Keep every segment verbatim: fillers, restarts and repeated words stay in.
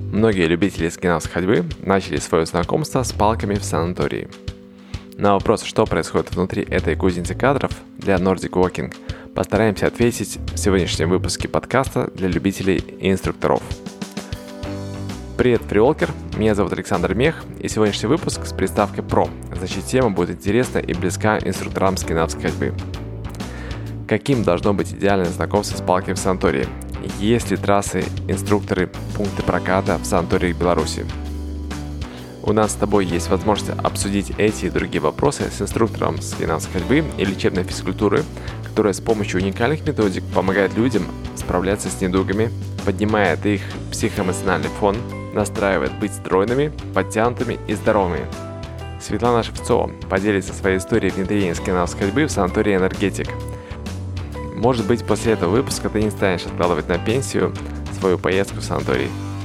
Многие любители скандинавской ходьбы начали свое знакомство с палками в санатории. На вопрос, что происходит внутри этой кузницы кадров для Nordic Walking, постараемся ответить в сегодняшнем выпуске подкаста для любителей и инструкторов. Привет, фриволкер! Меня зовут Александр Мех, и сегодняшний выпуск с приставкой «Про». Значит, тема будет интересна и близка инструкторам скандинавской ходьбы. Каким должно быть идеальное знакомство с палкой в санатории? Есть ли трассы, инструкторы, пункты проката в санаториях Беларуси? У нас с тобой есть возможность обсудить эти и другие вопросы с инструктором скандинавской ходьбы и лечебной физкультуры, которая с помощью уникальных методик помогает людям справляться с недугами, поднимает их психоэмоциональный фон, настраивает быть стройными, подтянутыми и здоровыми. Светлана Шевцова поделится своей историей внедрения скандинавской ходьбы в санатории «Энергетик». Может быть, после этого выпуска ты не станешь откладывать на пенсию свою поездку в санаторий.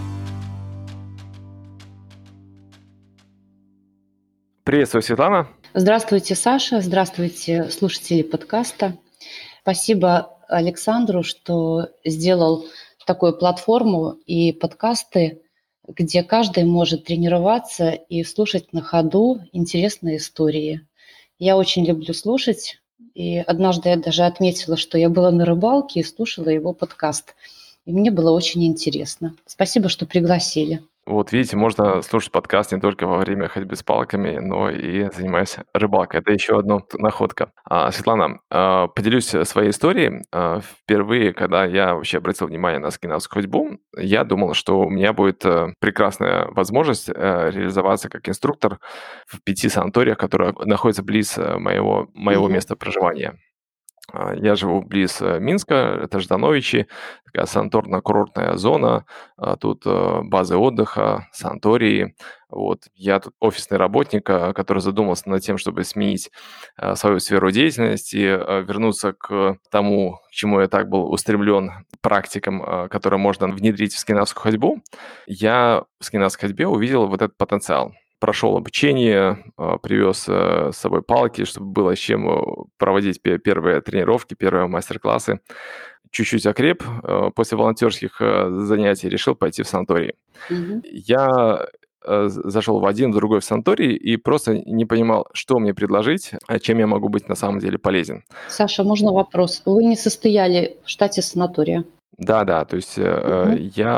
Приветствую, Светлана. Здравствуйте, Саша. Здравствуйте, слушатели подкаста. Спасибо Александру, что сделал такую платформу и подкасты, где каждый может тренироваться и слушать на ходу интересные истории. Я очень люблю слушать. И однажды я даже отметила, что я была на рыбалке и слушала его подкаст. И мне было очень интересно. Спасибо, что пригласили. Вот видите, можно слушать подкаст не только во время ходьбы с палками, но и занимаясь рыбалкой. Это еще одна находка. А, Светлана, а, поделюсь своей историей. А, впервые, когда я вообще обратил внимание на скандинавскую ходьбу, я думал, что у меня будет прекрасная возможность реализоваться как инструктор в пяти санаториях, которые находятся близ моего, моего mm-hmm. места проживания. Я живу близ Минска, это Ждановичи, такая санаторно-курортная зона, тут базы отдыха, санатории. Вот. Я тут офисный работник, который задумался над тем, чтобы сменить свою сферу деятельности, вернуться к тому, к чему я так был устремлен, практикам, которые можно внедрить в скандинавскую ходьбу. Я в скандинавской ходьбе увидел вот этот потенциал. Прошел обучение, привез с собой палки, чтобы было с чем проводить первые тренировки, первые мастер-классы. Чуть-чуть окреп. После волонтерских занятий решил пойти в санаторий. Mm-hmm. Я зашел в один, в другой в санаторий и просто не понимал, что мне предложить, чем я могу быть на самом деле полезен. Саша, можно вопрос? Вы не состояли в штате санатория? Да, да, то есть uh-huh. я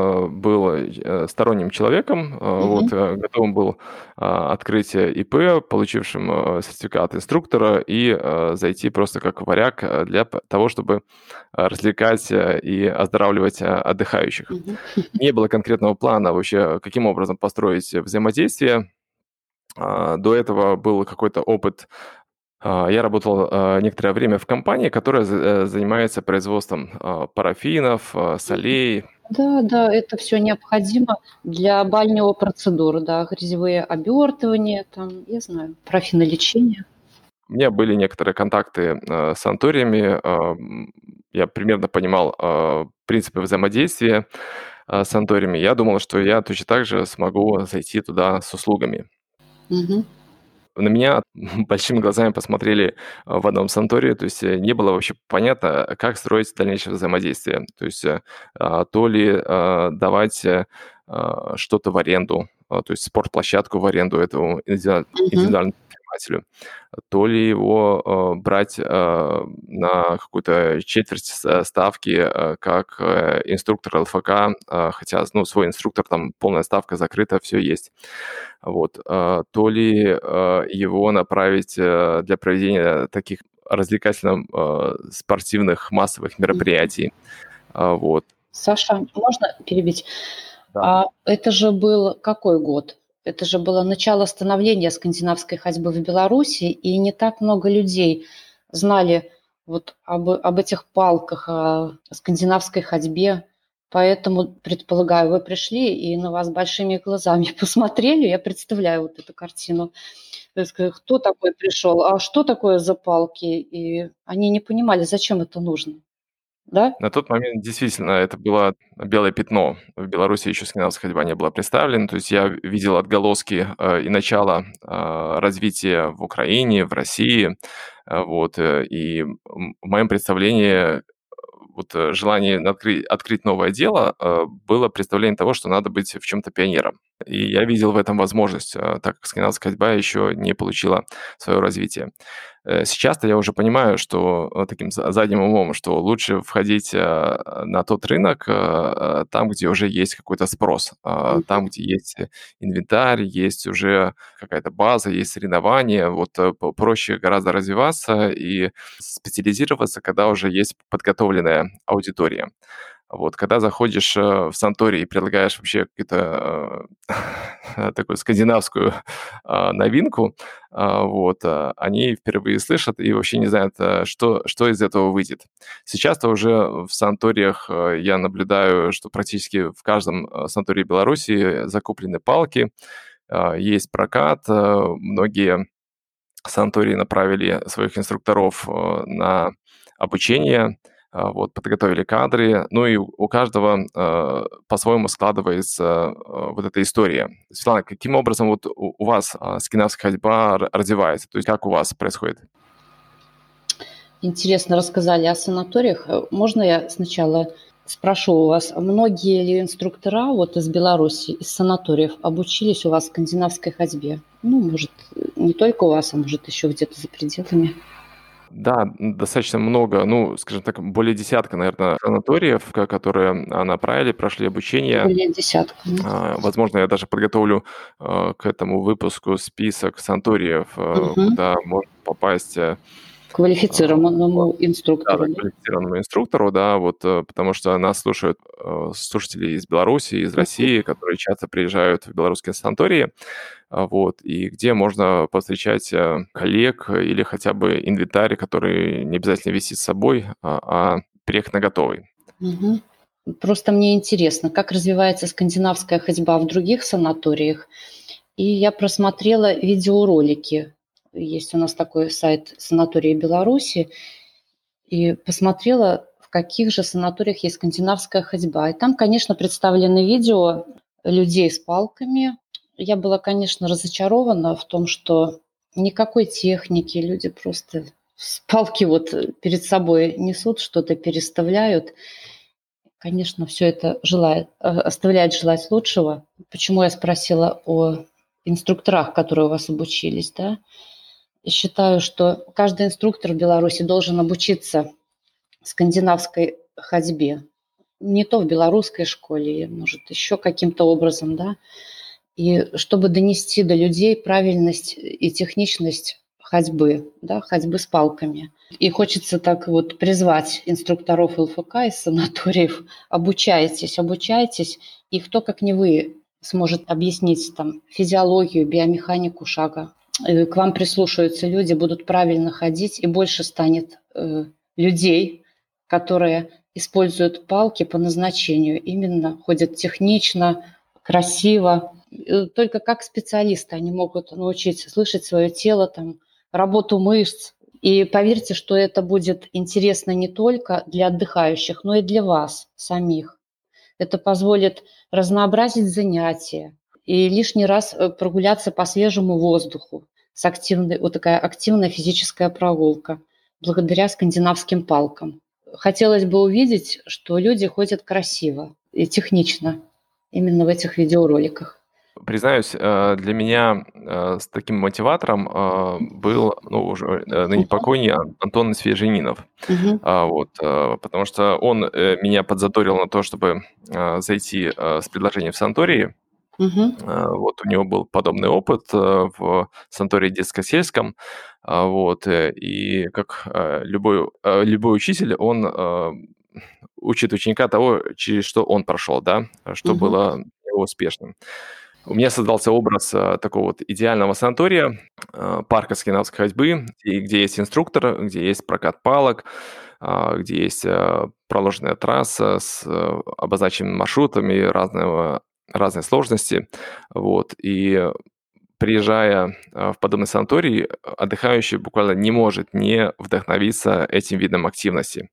был сторонним человеком, uh-huh. вот, готовым был открыть ИП, получившим сертификат инструктора, и зайти просто как варяг для того, чтобы развлекать и оздоравливать отдыхающих. Uh-huh. Не было конкретного плана вообще, каким образом построить взаимодействие. До этого был какой-то опыт. Я работал некоторое время в компании, которая занимается производством парафинов, солей. Да, да, это все необходимо для бального процедуры, да, грязевые обертывания, там, я знаю, парафинолечение. У меня были некоторые контакты с санаториями, я примерно понимал принципы взаимодействия с санаториями. Я думал, что я точно так же смогу зайти туда с услугами. Угу. На меня большими глазами посмотрели в одном санатории, то есть не было вообще понятно, как строить дальнейшее взаимодействие. То есть то ли давать что-то в аренду, то есть спортплощадку в аренду этому индивидуальному предпринимателю, то ли его брать на какую-то четверть ставки как инструктор ЛФК, хотя ну, свой инструктор, там полная ставка закрыта, все есть. Вот. То ли его направить для проведения таких развлекательно-спортивных массовых мероприятий. Вот. Саша, можно перебить? Да. А это же был какой год? Это же было начало становления скандинавской ходьбы в Беларуси, и не так много людей знали вот об, об этих палках, о скандинавской ходьбе. Поэтому, предполагаю, вы пришли и на вас большими глазами посмотрели. Я представляю вот эту картину. То есть, кто такой пришел, а что такое за палки? И они не понимали, зачем это нужно. Да? На тот момент действительно это было белое пятно. В Беларуси еще скандинавская ходьба не была представлена. То есть я видел отголоски э, и начало э, развития в Украине, в России. Э, вот, э, и в моем представлении вот э, желании открыть, открыть новое дело э, было представление того, что надо быть в чем-то пионером. И я видел в этом возможность, э, так как скандинавская ходьба еще не получила свое развитие. Э, Сейчас-то я уже понимаю, что э, таким за- задним умом, что лучше входить э, на тот рынок, э, э, там, где уже есть какой-то спрос, э, там, где есть э, инвентарь, есть уже какая-то база, есть соревнования. Вот э, п- проще гораздо развиваться и специализироваться, когда уже есть подготовленная аудитория. Вот, когда заходишь, э, в санаторий и предлагаешь вообще какую-то, э, такую скандинавскую, а, новинку, а, вот, а, они впервые слышат и вообще не знают, э, что что из этого выйдет. Сейчас-то уже в санаториях, э, я наблюдаю, что практически в каждом, э, санатории Беларуси закуплены палки, а, есть прокат. Э, многие санатории направили своих инструкторов э, на обучение, а, вот, подготовили кадры, ну и у у каждого э, по-своему складывается э, вот эта история. Светлана, каким образом вот у, у вас а, скандинавская ходьба р- развивается? То есть как у вас происходит? Интересно рассказали о санаториях. Э, Можно я сначала спрошу у вас, а многие ли инструктора вот из Беларуси, из санаториев обучились у вас скандинавской ходьбе? Ну, может, не только у вас, а может, еще где-то за пределами? Да, м, достаточно много, ну, скажем так, более десятка, наверное, санаториев, ко- которые а, направили, прошли обучение. Более десятка. А, Возможно, я даже подготовлю э, к этому выпуску список санаториев, э, Мгм. куда можно попасть. э, а, Квалифицированному Да, да, инструктору, да? квалифицированному инструктору, да, вот, э, потому что нас слушают э, слушатели из Беларуси, из Мгм. России, которые часто приезжают в белорусские санатории, а, вот, и где можно повстречать э, коллег или хотя бы инвентарь, который не обязательно вести с собой, а, а приехать на готовый. Мгм. Просто мне интересно, как развивается скандинавская ходьба в других санаториях. И я просмотрела видеоролики. Есть у нас такой сайт «Санатории Беларуси», и посмотрела, в каких же санаториях есть скандинавская ходьба. И там, конечно, представлены видео людей с палками. Я была, конечно, разочарована в том, что никакой техники, люди просто с палки вот перед собой несут, что-то переставляют. Конечно, все это желает, э, оставляет желать лучшего. Почему я спросила о инструкторах, которые у вас обучились, да? И считаю, что каждый инструктор в Беларуси должен обучиться скандинавской ходьбе. Не то в белорусской школе, может, еще каким-то образом, да. И чтобы донести до людей правильность и техничность ходьбы, да, ходьбы с палками. И хочется так вот призвать инструкторов ЛФК из санаториев: обучайтесь, обучайтесь, и кто, как не вы, сможет объяснить там физиологию, биомеханику шага. Э, К вам прислушаются люди, будут правильно ходить, и больше станет э, людей, которые используют палки по назначению, именно ходят технично, красиво. Э, Только как специалисты они могут научить слышать свое тело, там, работу мышц. И поверьте, что это будет интересно не только для отдыхающих, но и для вас самих. Это позволит разнообразить занятия и лишний раз э, прогуляться по свежему воздуху. С активной, вот такая активная физическая прогулка благодаря скандинавским палкам. Хотелось бы увидеть, что люди ходят красиво и технично именно в этих видеороликах. Признаюсь, э, для меня э, с таким мотиватором э, был, ну, уже э, ныне покойный Ан- Антон Свеженинов. Мгм. А, Вот, э, потому что он э, меня подзадорил на то, чтобы э, зайти э, с предложением в санатории. Мгм. Э, Вот у него был подобный опыт э, в санатории детско-сельском. А, Вот, э, и как э, любой, э, любой учитель, он э, учит ученика того, через что он прошел, да, что Мгм. было для него успешным. У меня создался образ э, такого вот идеального санатория, э, парка скандинавской ходьбы, и где есть инструктор, где есть прокат палок, а, где есть э, проложенная трасса с э, обозначенными маршрутами разного, разной сложности. Вот. И приезжая э, в подобный санаторий, отдыхающий буквально не может не вдохновиться этим видом активности.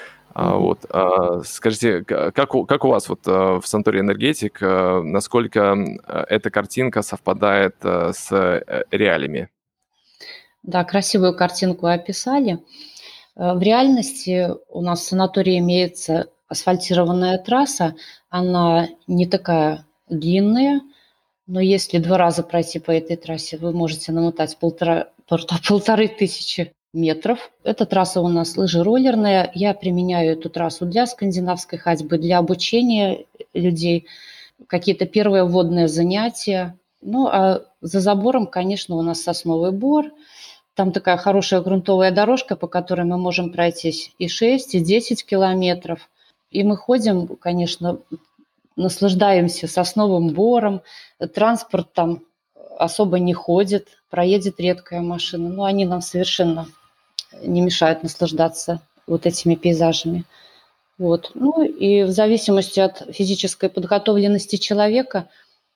А, Мгм. вот, а, скажите, ка как у как у вас вот, а, в санатории «Энергетик», а, насколько, м, а, эта картинка совпадает, а, с, э, реалиями? Да, красивую картинку описали. Э, В реальности у нас в санатории имеется асфальтированная трасса, она не такая длинная, но если два раза пройти по этой трассе, вы можете намотать полтора, полта- полторы тысячи метров. Эта трасса у нас лыжероллерная. Я применяю эту трассу для скандинавской ходьбы, для обучения людей, какие-то первые водные занятия. Ну, а за забором, конечно, у нас сосновый бор. Там такая хорошая грунтовая дорожка, по которой мы можем пройтись и шесть, и десять километров. И мы ходим, конечно, наслаждаемся сосновым бором. Транспорт там особо не ходит, проедет редкая машина. Но они нам совершенно не мешают наслаждаться вот этими пейзажами. Вот. Ну и в зависимости от физической подготовленности человека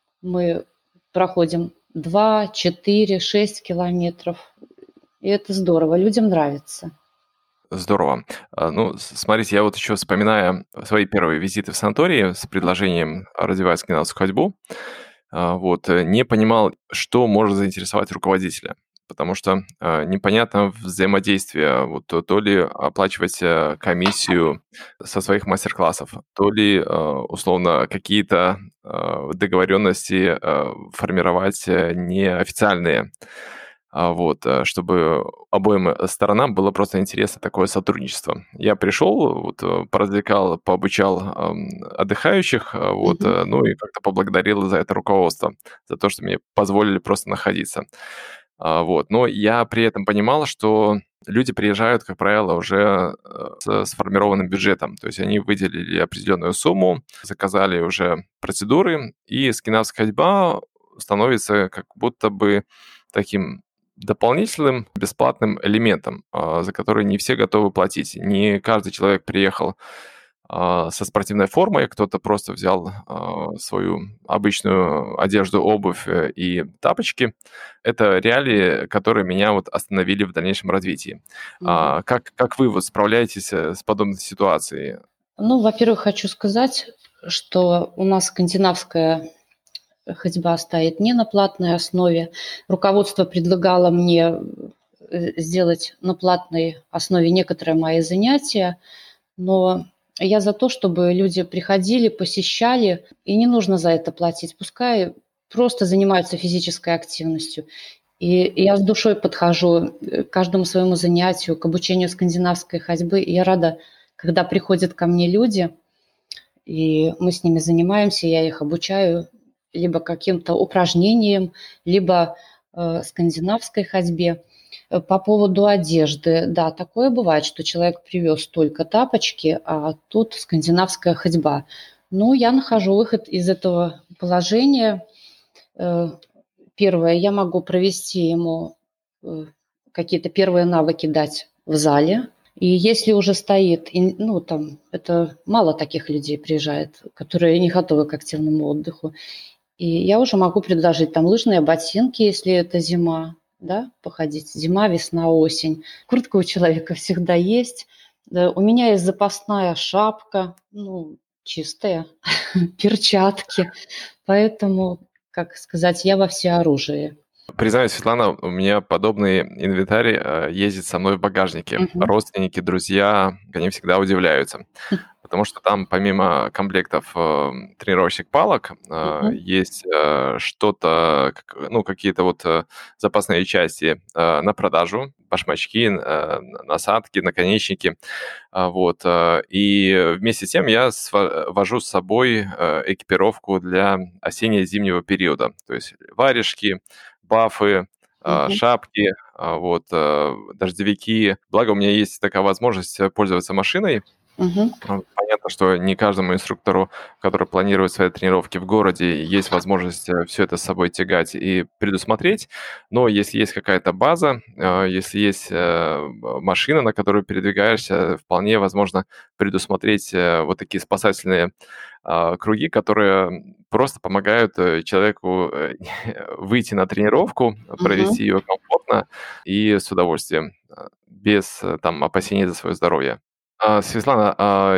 мы проходим два, четыре, шесть километров. И это здорово, людям нравится. Здорово. А, Ну, с- смотрите, я вот еще вспоминаю свои первые визиты в санатории с предложением развивать скандинавскую ходьбу, а, вот, э, не понимал, что может заинтересовать руководителя, потому что а, непонятно взаимодействие, вот то, то ли оплачивать э, комиссию со своих мастер-классов, то ли а, условно какие-то а, договоренности а, формировать э, неофициальные, а, вот, э, чтобы обоим э, сторонам было просто интересно такое сотрудничество. Я пришел, вот, э, поразвлекал, пообучал ам, отдыхающих, а, вот, Мгм. э, ну и как-то поблагодарил за это руководство, за то, что мне позволили просто находиться. А, Вот. Но я при этом понимал, что люди приезжают, как правило, уже э, с сформированным бюджетом. То есть они выделили определенную сумму, заказали уже процедуры, и скандинавская ходьба становится как будто бы таким дополнительным бесплатным элементом, а, за который не все готовы платить. Не каждый человек приехал а, со спортивной формой, кто-то просто взял а, свою обычную одежду, обувь э, и тапочки. Это реалии, которые меня вот остановили в дальнейшем развитии. Мгм. А, как, как вы вот справляетесь э, с подобной ситуацией? Ну, во-первых, хочу сказать, что у нас скандинавская ходьба стоит не на платной основе. Руководство предлагало мне э, сделать на платной основе некоторые мои занятия, но я за то, чтобы люди приходили, посещали, и не нужно за это платить. Пускай просто занимаются физической активностью. И я с душой подхожу э, к каждому своему занятию, к обучению скандинавской ходьбы. И я рада, когда приходят ко мне люди, и мы с ними занимаемся, я их обучаю либо каким-то упражнениям, либо э, скандинавской ходьбе. Э, По поводу одежды, да, такое бывает, что человек привез только тапочки, а тут скандинавская ходьба. Ну, я нахожу выход из этого положения. Э, Первое, я могу провести ему э, какие-то первые навыки дать в зале. И если уже стоит, и, ну, там, это мало таких людей приезжает, которые не готовы к активному отдыху. И я уже могу предложить там лыжные ботинки, если это зима, да, походить. Зима, весна, осень. Куртка у человека всегда есть. Да, у меня есть запасная шапка, ну, чистая, перчатки. Поэтому, как сказать, я во всеоружии. Признаюсь, Светлана, у меня подобный инвентарь э, ездит со мной в багажнике. Мгм. Родственники, друзья, они всегда удивляются. Потому что там помимо комплектов э, тренировочных палок э, Мгм. есть э, что-то, как- ну, какие-то вот э, запасные части э, на продажу, башмачки, э, насадки, наконечники. А, Вот. э, И вместе с тем я сва- вожу с собой э, экипировку для осенне-зимнего периода. То есть варежки, бафы, а, Мгм. шапки, а, вот, э, дождевики. Благо у меня есть такая возможность э, пользоваться машиной. Мгм. А, Понятно, что не каждому инструктору, который планирует свои тренировки в городе, есть возможность все это с собой тягать и предусмотреть. Но если есть какая-то база, а, если есть э, машина, на которой передвигаешься, вполне возможно предусмотреть э, вот такие спасательные а, круги, которые просто помогают э, человеку э, выйти на тренировку, Мгм. провести ее комфортно и с удовольствием, а, без э, там опасений за свое здоровье. А, Светлана, а,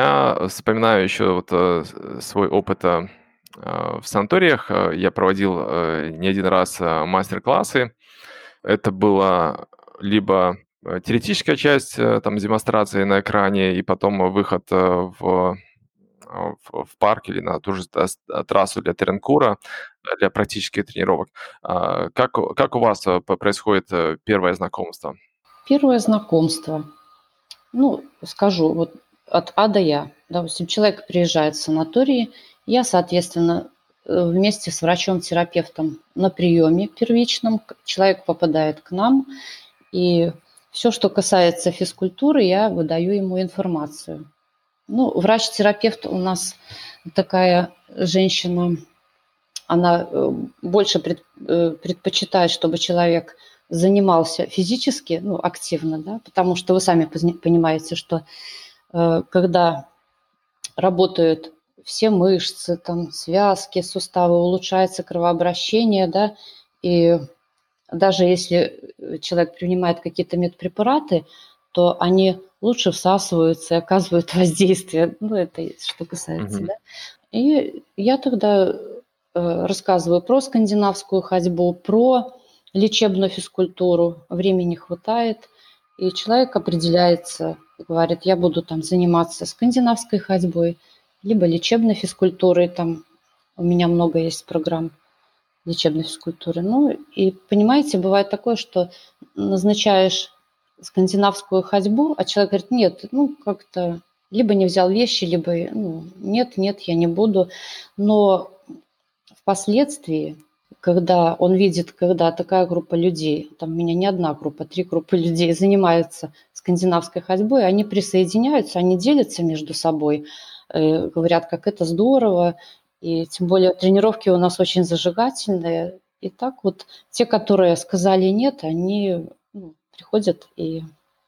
я вспоминаю еще вот э, с- свой опыт а, а, в санаториях. А, Я проводил э, не один раз а, мастер-классы. Это было либо э, теоретическая часть, э, там, демонстрации на экране, и потом выход э, в, а, в, в парк или на ту же тас- трассу для Теренкура, э, для практических тренировок. А, Как, у- как у вас э, п- происходит э, первое знакомство? Первое знакомство. Ну, скажу, вот от А до Я. Допустим, человек приезжает в санаторий, я, соответственно, э, вместе с врачом-терапевтом на приеме первичном, к- человек попадает к нам, и все, что касается физкультуры, я выдаю ему информацию. Ну, врач-терапевт у нас такая женщина, она э, больше пред- э, предпочитает, чтобы человек занимался физически, ну, активно, да, потому что вы сами позни- понимаете, что э, когда работают все мышцы, там, связки, суставы, улучшается кровообращение, да, и даже если э, человек принимает какие-то медпрепараты, то они лучше всасываются и оказывают воздействие. Ну, это что касается, Мгм. да. И я тогда э, рассказываю про скандинавскую ходьбу, про лечебную физкультуру. Времени хватает, и человек определяется, говорит, я буду там заниматься скандинавской ходьбой, либо лечебной физкультурой. Там у меня много есть программ лечебной физкультуры. Ну и понимаете, бывает такое, что назначаешь скандинавскую ходьбу, а человек говорит, нет, ну как-то либо не взял вещи, либо ну, нет, нет, я не буду. Но впоследствии, когда он видит, когда такая группа людей, там у меня не одна группа, три группы людей занимаются скандинавской ходьбой, они присоединяются, они делятся между собой, э, говорят, как это здорово, и тем более тренировки у нас очень зажигательные. И так вот те, которые сказали нет, они ну, приходят и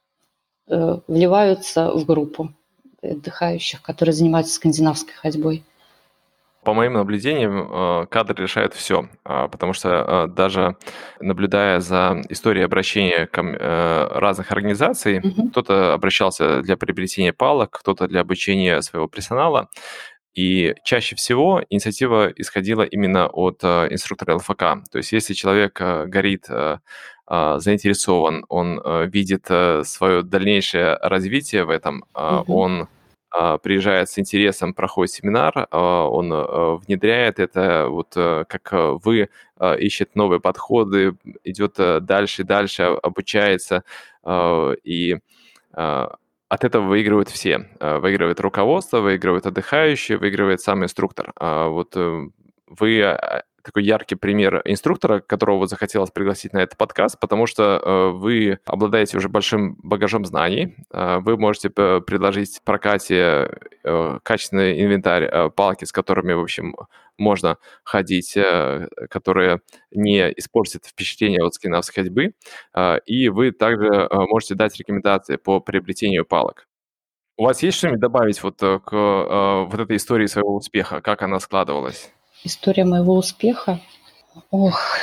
э, вливаются в группу отдыхающих, которые занимаются скандинавской ходьбой. По моим наблюдениям, э, кадры решают все, потому что э, даже наблюдая за историей обращения ком- э, разных организаций, Мгм. кто-то обращался для приобретения палок, кто-то для обучения своего персонала, и чаще всего инициатива исходила именно от э, инструктора эл эф ка. То есть если человек э, горит, э, э, заинтересован, он э, видит свое дальнейшее развитие в этом, э, Мгм. он а, приезжает с интересом, проходит семинар, а, он а, внедряет это, вот э, как э, вы, а, ищет новые подходы, идет э, дальше и дальше, а, обучается, а, и а, от этого выигрывают все. А, Выигрывает руководство, выигрывает отдыхающие, выигрывает сам инструктор. А Вот э, вы а, такой яркий пример инструктора, которого вот захотелось пригласить на этот подкаст, потому что э, вы обладаете уже большим багажом знаний. Э, Вы можете п- предложить в прокате э, качественный инвентарь, э, палки, с которыми, в общем, можно ходить, э, которые не испортят впечатление от скандинавской ходьбы. А, И вы также э, можете дать рекомендации по приобретению палок. У вас есть что-нибудь добавить вот э, к э, вот этой истории своего успеха? Как она складывалась? История моего успеха. Ох,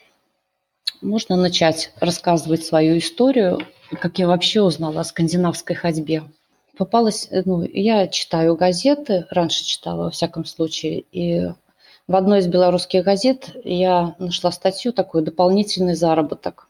можно начать рассказывать свою историю, как я вообще узнала о скандинавской ходьбе. Попалась, э, ну, я читаю газеты, раньше читала, во всяком случае, и в одной из белорусских газет я нашла статью такую «Дополнительный заработок».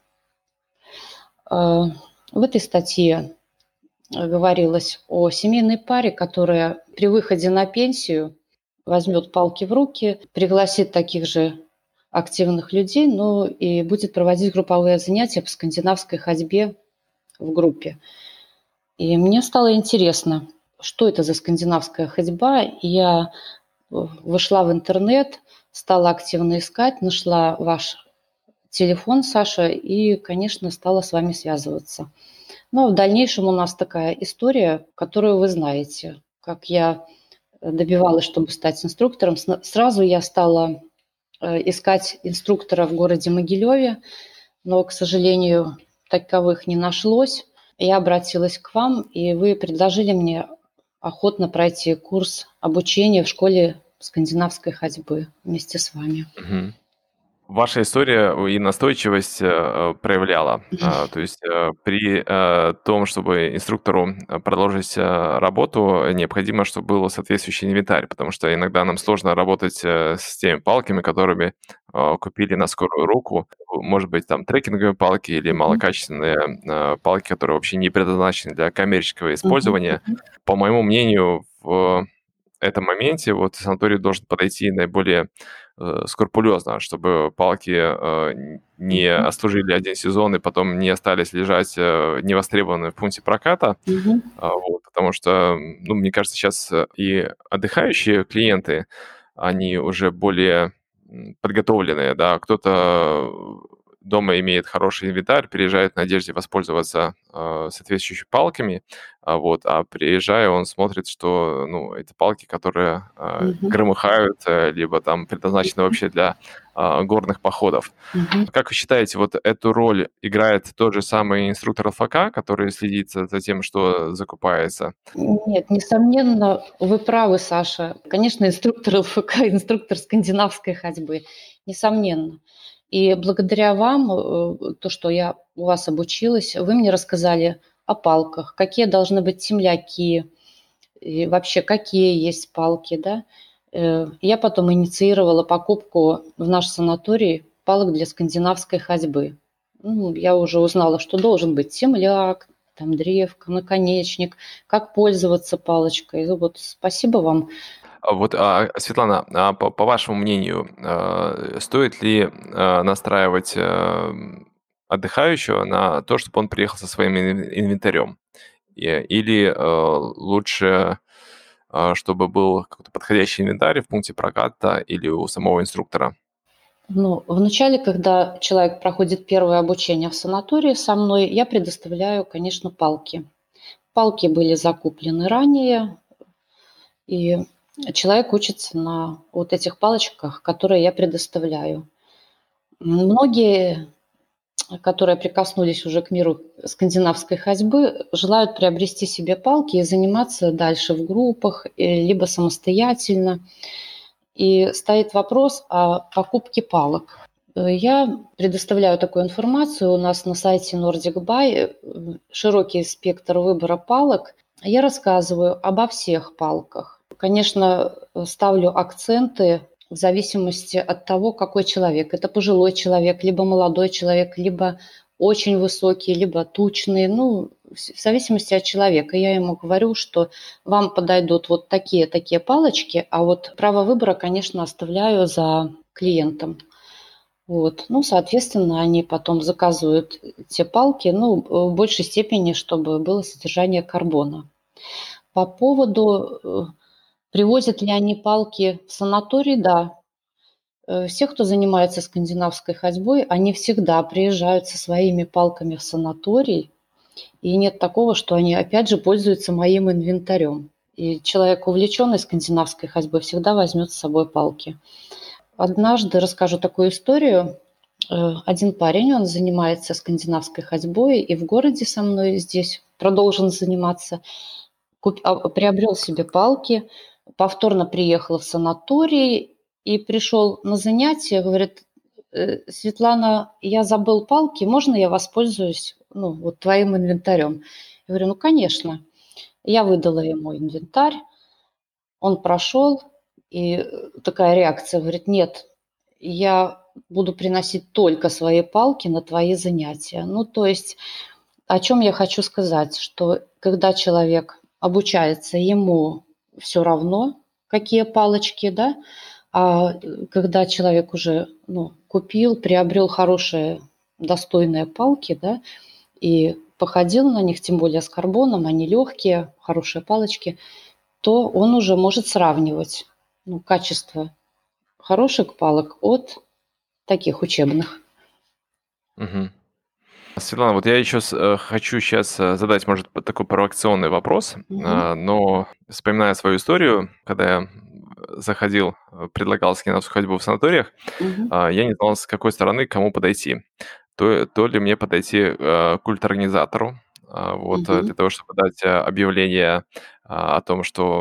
Э, В этой статье говорилось о семейной паре, которая при выходе на пенсию возьмет палки в руки, пригласит таких же активных людей, ну и будет проводить групповые занятия по скандинавской ходьбе в группе. И мне стало интересно, что это за скандинавская ходьба. И я вышла в интернет, стала активно искать, нашла ваш телефон, Саша, и, конечно, стала с вами связываться. Но в дальнейшем у нас такая история, которую вы знаете, как я добивалась, чтобы стать инструктором. Сразу я стала э, искать инструктора в городе Могилеве, но, к сожалению, таковых не нашлось. Я обратилась к вам, и вы предложили мне охотно пройти курс обучения в школе скандинавской ходьбы вместе с вами. Мгм. Ваша история и настойчивость э, проявляла. А, То есть э, при э, том, чтобы инструктору э, продолжить э, работу, необходимо, чтобы был соответствующий инвентарь, потому что иногда нам сложно работать э, с теми палками, которыми э, купили на скорую руку. Может быть, там трекинговые палки или Мгм. малокачественные э, палки, которые вообще не предназначены для коммерческого Мгм. использования. Мгм. По моему мнению, в этом моменте вот санаторий должен подойти наиболее э, скрупулезно, чтобы палки э, н- не Мгм. отслужили один сезон и потом не остались лежать э, невостребованные в пункте проката. Мгм. А, вот, потому что, м, ну, мне кажется, сейчас и отдыхающие клиенты, они уже более м, подготовленные, да, кто-то э, дома имеет хороший инвентарь, приезжает в надежде воспользоваться э, соответствующими палками, а, вот, а приезжая, он смотрит, что, ну, это палки, которые э, Мгм. громыхают, э, либо там предназначены вообще для а, горных походов. Мгм. Как вы считаете, вот эту роль играет тот же самый инструктор ЛФК, который следит за за тем, что закупается? Нет, несомненно, вы правы, Саша. Конечно, инструктор ЛФК, инструктор скандинавской ходьбы, несомненно. И благодаря вам, э, то, что я у вас обучилась, вы мне рассказали о палках, какие должны быть темляки, и вообще какие есть палки, да. Э, Я потом инициировала покупку в наш санаторий палок для скандинавской ходьбы. Ну, я уже узнала, что должен быть темляк, там древко, наконечник, как пользоваться палочкой. Ну вот спасибо вам. А вот, а, Светлана, а по по вашему мнению, а, стоит ли, а, настраивать, ам, отдыхающего на то, чтобы он приехал со своим ин инвентарем? И или, э, лучше, а, чтобы был какой-то подходящий инвентарь в пункте проката или у самого инструктора? Ну, вначале, когда человек проходит первое обучение в санатории со мной, я предоставляю, конечно, палки. Палки были закуплены ранее, и человек учится на вот этих палочках, которые я предоставляю. Многие, которые прикоснулись уже к миру скандинавской ходьбы, желают приобрести себе палки и заниматься дальше в группах, э, либо самостоятельно. И стоит вопрос о покупке палок. Э, Я предоставляю такую информацию. У нас на сайте Nordic Buy э, широкий спектр выбора палок. Я рассказываю обо всех палках. Конечно, э, ставлю акценты в зависимости от того, какой человек. Это пожилой человек, либо молодой человек, либо очень высокий, либо тучный. Ну, в в зависимости от человека. Я ему говорю, что вам подойдут вот такие-такие палочки, а вот право выбора, конечно, оставляю за клиентом. Вот. Ну, соответственно, они потом заказывают те палки, ну, в большей степени, чтобы было содержание карбона. По поводу, э, привозят ли они палки в санаторий, да. Э, Все, кто занимается скандинавской ходьбой, они всегда приезжают со своими палками в санаторий, и нет такого, что они опять же пользуются моим инвентарем. И человек, увлеченный скандинавской ходьбой, всегда возьмет с собой палки. Однажды расскажу такую историю. Э, Один парень, он занимается скандинавской ходьбой и в городе со мной здесь продолжен заниматься. Куп- а, приобрел себе палки, повторно приехал в санаторий и пришел на занятие, говорит: «Э, Светлана, я забыл палки, можно я воспользуюсь, ну, вот твоим инвентарем?» Я говорю: ну, конечно. Я выдала ему инвентарь, он прошел, и э, такая реакция, говорит: нет, я буду приносить только свои палки на твои занятия. Ну, то есть о чем я хочу сказать, что когда человек обучается, ему все равно, какие палочки, да, а э, когда человек уже, ну, купил, приобрел хорошие, достойные палки, да, и походил на них, тем более с карбоном, они легкие, хорошие палочки, то он уже может сравнивать, ну, качество хороших палок от таких учебных. Мгм. Светлана, вот я еще с э, хочу сейчас задать, может, п такой провокационный вопрос, Мгм. а, но вспоминая свою историю, когда я, м, заходил, э, предлагал скандинавскую ходьбу в санаториях, Мгм. а, я не знал, с какой стороны к кому подойти. То то ли мне подойти, э, к культорганизатору, а, вот, э, Мгм. для того, чтобы дать, а, объявление, а, о том, что,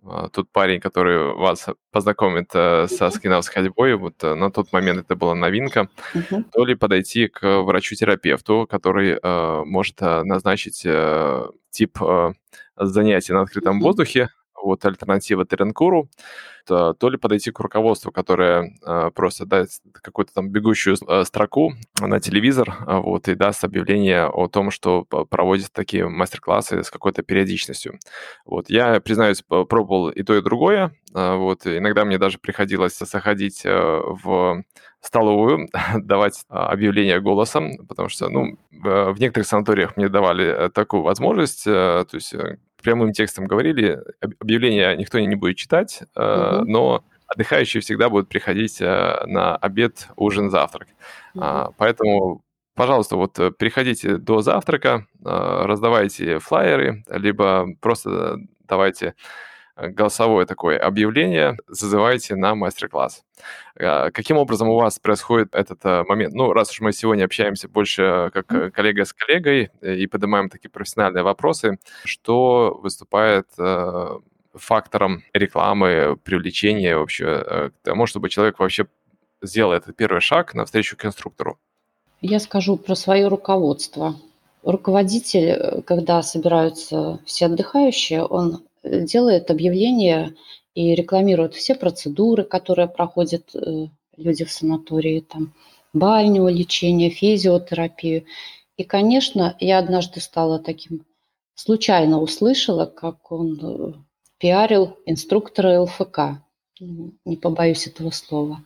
а, тот парень, который вас познакомит э, со Мгм. скандинавской ходьбой, вот э, на тот момент это была новинка, Мгм. то ли подойти к врачу-терапевту, который э, может э, назначить э, тип э, занятий на открытом Мгм. воздухе, вот альтернатива тренкуру, то, то ли подойти к руководству, которое э, просто даст какую-то там бегущую э, строку на телевизор, а, вот, и даст объявление о том, что п- проводят такие мастер-классы с какой-то периодичностью. Вот, я, признаюсь, п- пробовал и то, и другое. а, Вот, и иногда мне даже приходилось заходить э, в столовую, давать а, объявление голосом, потому что, Мгм. ну, в в некоторых санаториях мне давали э, такую возможность, э, то есть э, прямым текстом говорили, об- объявление никто не будет читать, э, Мгм. но отдыхающие всегда будут приходить э, на обед, ужин, завтрак. Мгм. А, Поэтому, пожалуйста, вот э, приходите до завтрака, э, раздавайте флаеры, либо просто давайте э, голосовое такое объявление, зазывайте на мастер-класс. А, Каким образом у вас происходит этот э, момент? Ну, раз уж мы сегодня общаемся больше э, как Мгм. э, коллега с коллегой э, и поднимаем такие профессиональные вопросы, что выступает э, фактором рекламы, привлечения вообще э, к тому, чтобы человек вообще сделал этот первый шаг навстречу к инструктору? Я скажу про свое руководство. Руководитель, э, когда собираются все отдыхающие, он э, делает объявление и рекламирует все процедуры, которые проходят э, люди в санатории, там, баню, лечение, физиотерапию. И, конечно, я однажды стала таким, случайно услышала, как он э, пиарил инструктора ЛФК. М, Не побоюсь этого слова.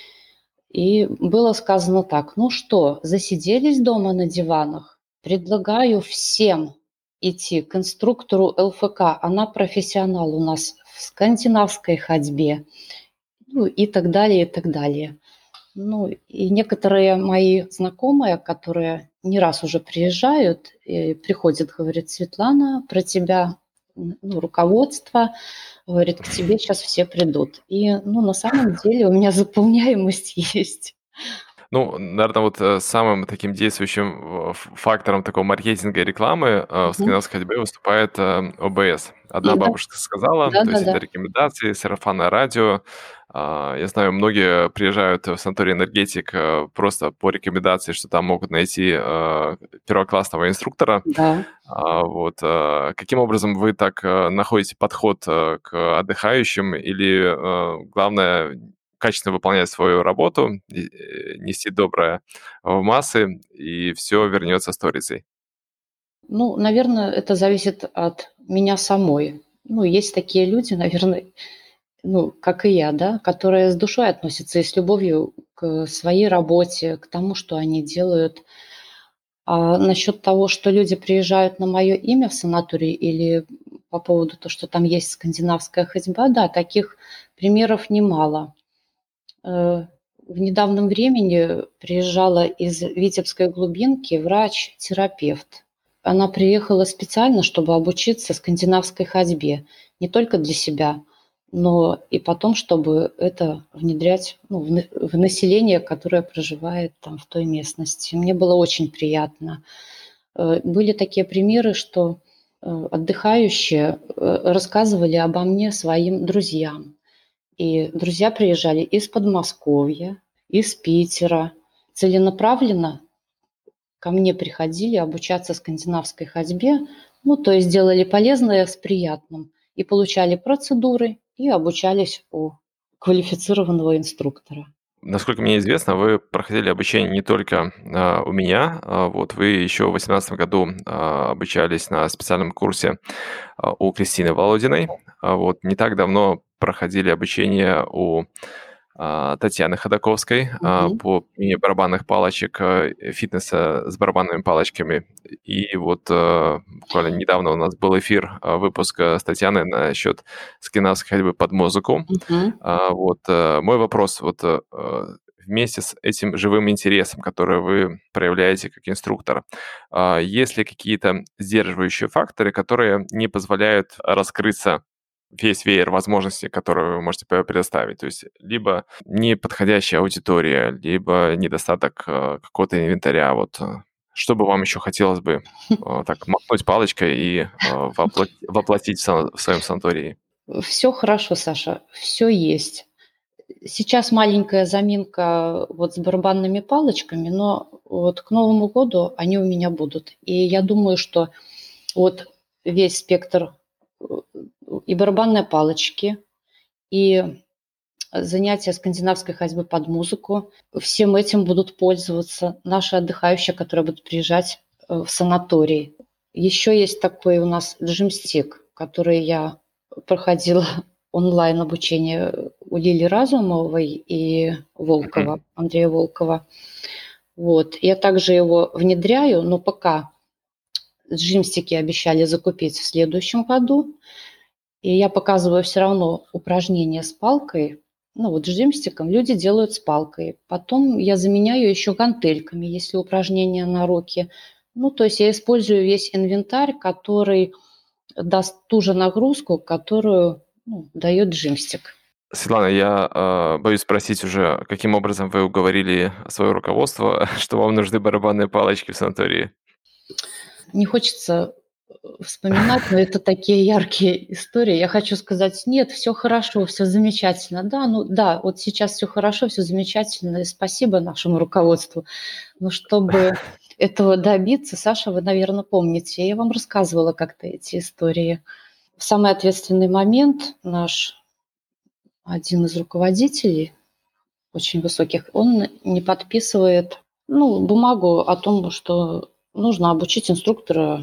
И было сказано так: ну что, засиделись дома на диванах? Предлагаю всем идти к инструктору ЛФК. Она профессионал у нас в скандинавской ходьбе. Ну и так далее, и так далее. Ну и некоторые мои знакомые, которые не раз уже приезжают, и приходят, говорят: Светлана, про тебя м, ну, руководство, говорит, к тебе сейчас все придут. И ну, на самом деле у меня заполняемость есть. Ну, наверное, вот э, самым таким действующим э, ф- фактором такого маркетинга и рекламы э, в Мгм. скандинавской ходьбе выступает э, О Б С. Одна Да, бабушка сказала, то есть да-да-да. это рекомендации, сарафанное радио. А, Я знаю, многие приезжают в санаторий «Энергетик» э, просто по рекомендации, что там могут найти э, первоклассного инструктора. Да. А, Вот. э, Каким образом вы так э, находите подход э, к отдыхающим или э, главное качественно выполнять свою работу, и, э, нести доброе в массы, и все вернется сторицей? Ну, наверное, это зависит от меня самой. Ну, есть такие люди, наверное, ну, как и я, да, которые с душой относятся и с любовью к своей работе, к тому, что они делают. А насчет того, что люди приезжают на мое имя в санаторий или по поводу того, что там есть скандинавская ходьба, да, таких примеров немало. Э, В недавнем времени приезжала из Витебской глубинки врач-терапевт. Она приехала специально, чтобы обучиться скандинавской ходьбе. Не только для себя, но и потом, чтобы это внедрять ну, в, на- в население, которое проживает там в той местности. Мне было очень приятно. Э, Были такие примеры, что э, отдыхающие э, рассказывали обо мне своим друзьям. И друзья приезжали из Подмосковья, из Питера. Целенаправленно ко мне приходили обучаться скандинавской ходьбе, ну, то есть делали полезное с приятным, и получали процедуры, и обучались у квалифицированного инструктора. Насколько мне известно, вы проходили обучение не только а, у меня, а, вот вы еще в две тысячи восемнадцатом году а, обучались на специальном курсе а, у Кристины Володиной. А Вот не так давно проходили обучение у а, Татьяны Ходаковской а, Мгм. по применению барабанных палочек, э, фитнеса с барабанными палочками. И вот э, буквально недавно у нас был эфир, а, выпуск э, с Татьяной насчет скандинавской ходьбы под музыку. Мгм. А, Вот э, мой вопрос, вот э, э, вместе с этим живым интересом, который вы проявляете как инструктор, а, есть ли какие-то сдерживающие факторы, которые не позволяют раскрыться весь веер возможностей, которые вы можете пе- предоставить? То есть либо неподходящая аудитория, либо недостаток э, какого-то инвентаря. Вот э, что бы вам еще хотелось бы э, так махнуть палочкой и э, вопло- воплотить в сан- в своем санатории? Все хорошо, Саша, все есть. Сейчас маленькая заминка вот с барабанными палочками, но вот к Новому году они у меня будут. И я думаю, что вот весь спектр э, и барабанной палочки, и занятия скандинавской ходьбы под музыку, всем этим будут пользоваться наши отдыхающие, которые будут приезжать э, в санаторий. Еще есть такой у нас джимстик, который я проходила онлайн обучение у Лили Разумовой и Волкова, Мгм. Андрея Волкова. Вот. Я также его внедряю, но пока джимстики обещали закупить в следующем году. И я показываю все равно упражнения с палкой. Ну вот джимстиком люди делают с палкой. Потом я заменяю еще гантельками, если упражнения на руки. Ну, то есть я использую весь инвентарь, который даст ту же нагрузку, которую ну, дает джимстик. Светлана, я э, боюсь спросить уже, каким образом вы уговорили свое руководство, что вам нужны барабанные палочки в санатории? Не хочется вспоминать, но это такие яркие истории. Я хочу сказать, нет, все хорошо, все замечательно. Да, ну да, вот сейчас все хорошо, все замечательно, и спасибо нашему руководству. Но чтобы этого добиться, Саша, вы, наверное, помните, я вам рассказывала как-то эти истории. В самый ответственный момент наш один из руководителей, очень высоких, он не подписывает ну, бумагу о том, что нужно обучить инструктора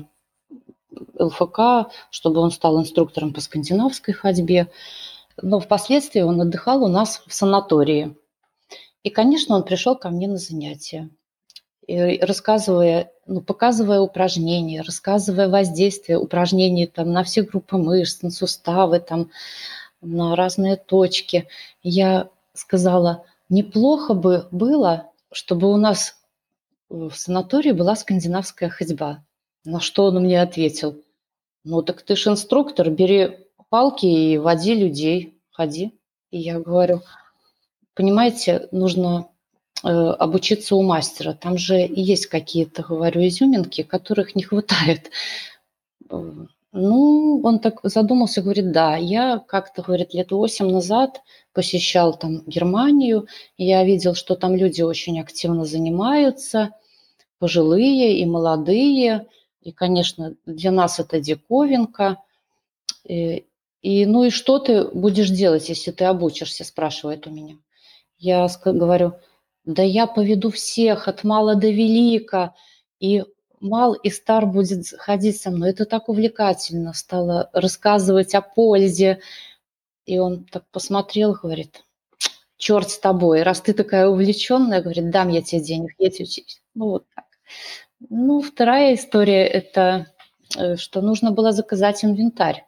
ЛФК, чтобы он стал инструктором по скандинавской ходьбе. Но впоследствии он отдыхал у нас в санатории. И, конечно, он пришел ко мне на занятия. И рассказывая, ну, показывая упражнения, рассказывая воздействие упражнений там, на все группы мышц, на суставы, там, на разные точки. Я сказала, неплохо бы было, чтобы у нас в санатории была скандинавская ходьба. На что он мне ответил, ну так ты ж инструктор, бери палки и води людей, ходи. И я говорю, понимаете, нужно э, обучиться у мастера. Там же и есть какие-то, говорю, изюминки, которых не хватает. Э, Ну, он так задумался, говорит, да, я как-то, говорит, лет восемь назад посещал там Германию, и я видел, что там люди очень активно занимаются, пожилые и молодые, и, конечно, для нас это диковинка. И, и, ну и что ты будешь делать, если ты обучишься, спрашивает у меня. Я ска- говорю, да я поведу всех от мала до велика, и мал и стар будет ходить со мной. Это так увлекательно. Стала рассказывать о пользе. И он так посмотрел, говорит, черт с тобой, раз ты такая увлеченная, говорит, дам я тебе денег, едь учись. Ну вот так. Ну, вторая история – это э, что нужно было заказать инвентарь.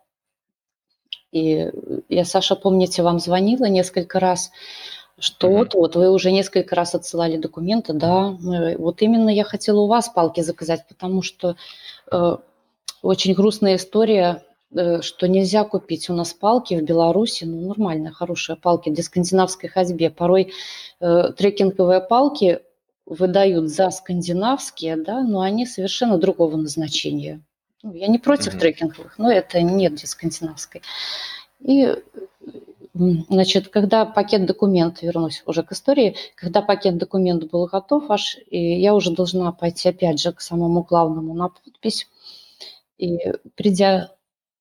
И я, Саша, помните, вам звонила несколько раз, что Мгм. вот-вот, вы уже несколько раз отсылали документы, да, мы, вот именно я хотела у вас палки заказать, потому что э, очень грустная история, э, что нельзя купить у нас палки в Беларуси, ну, нормальные, хорошие палки для скандинавской ходьбе. Порой э, трекинговые палки выдают за скандинавские, да, но они совершенно другого назначения. Ну, я не против Мгм. трекинговых, но это нет для скандинавской. И, значит, когда пакет документов, вернусь уже к истории, когда пакет документов был готов аж, и я уже должна пойти опять же к самому главному на подпись. И придя